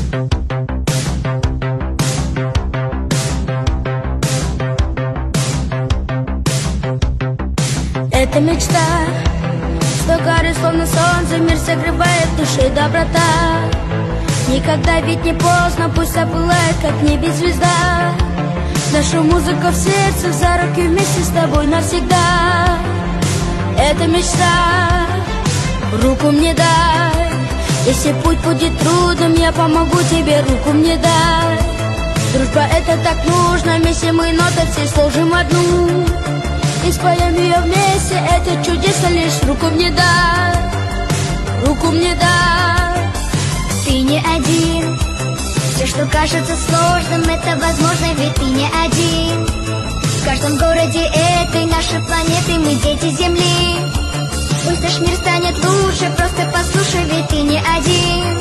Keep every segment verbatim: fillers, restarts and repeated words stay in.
Это мечта, что горит словно солнце, мир согревает души доброта. Никогда ведь не поздно, пусть запылает, как в небе звезда. Нашу музыку в сердце, за руки вместе с тобой навсегда. Это мечта, руку мне дай. Если путь будет трудным, я помогу тебе, руку мне дай. Дружба это так нужно, вместе мы ноты все сложим одну и споем ее вместе, это чудесно, лишь руку мне дай, руку мне дай. Ты не один, все, что кажется сложным, это возможно, ведь ты не один. В каждом городе этой нашей планеты мы дети Земли. Пусть наш мир станет лучше, просто послушай, ведь ты не один.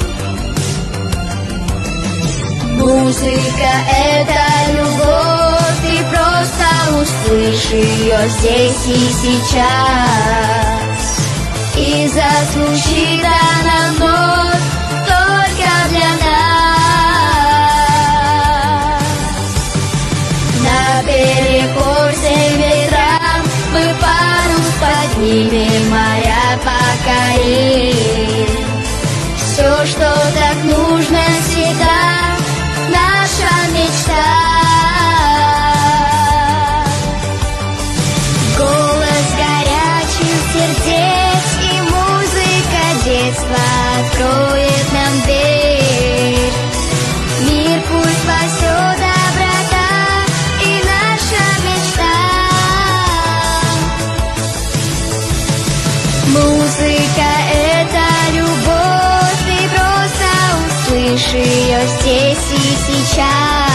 Музыка — это любовь, ты просто услышь ее здесь и сейчас. И зазвучит она вновь только для нас. Наперекор всем ветрам мы парус поднимем, моря покорим. Все, что так нужно всегда, наша мечта. Голос горячих сердец и музыка детства откроет нам дверь. Мир пусть спасет доброта и наша мечта. Музыка — это любовь, ты просто услышь ее здесь и сейчас.